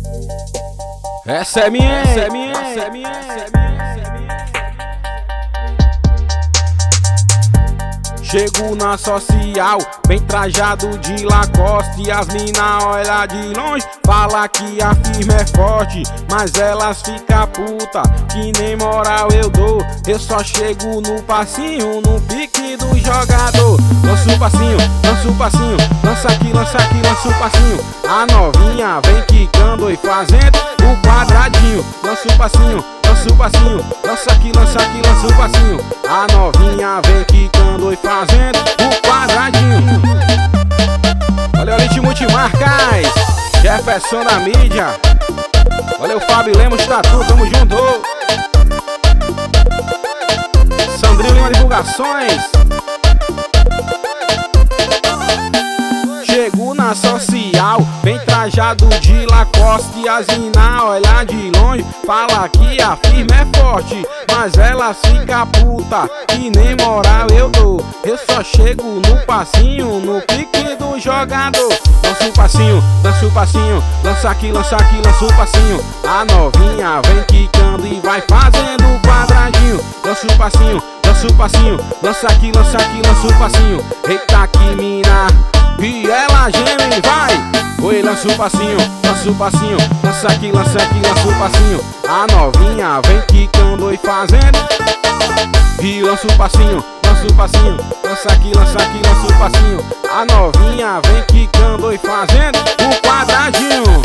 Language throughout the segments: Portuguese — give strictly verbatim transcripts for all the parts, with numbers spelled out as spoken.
Essa é minha, essa é minha, essa é minha, essa é minha, essa é minha. Chego na social, bem trajado de Lacoste. As mina olha de longe, fala que a firma é forte, mas elas fica puta, que nem moral eu dou. Eu só chego no passinho, no pique do jogador. Lança o passinho, lança o passinho, lança aqui, lança aqui, lança o passinho. A novinha vem quicando e fazendo o quadradinho. Lança o passinho, lança o passinho, lança aqui, lança aqui, lança o passinho. A novinha vem quicando e fazendo o quadradinho. Valeu, Elite Multimarcas, Jefferson da mídia. Valeu, Fábio Lemos Tatu, tamo junto. Sandrinho Lima Divulgações. Chego na social, bem trajado de Lacoste. As mina olha de longe, fala que a firma é forte, mas ela fica puta, que nem moral eu dou. Eu só chego no passinho, no pique do jogador. Lança o passinho, lança o passinho, lança aqui, lança aqui, lança o passinho. A novinha vem quicando e vai fazendo o quadradinho. Lança o passinho, lança o passinho, lança aqui, lança aqui, lança o passinho. Eita que mina, e ela geme, vai! Oi, lança o passinho, lança o passinho, lança aqui, lança aqui, lança o passinho. A novinha vem quicando e fazendo. E lança o passinho, lança o passinho, lança aqui, lança aqui, lança o passinho. A novinha vem quicando e fazendo o quadradinho.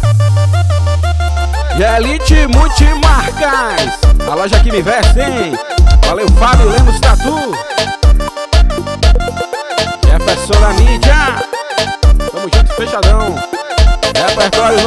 E Elite Multimarcas, a loja que me veste, hein? Valeu, Fábio Lemos Tatu, Jefferson da mídia. Tamo junto, fechadão. Repertório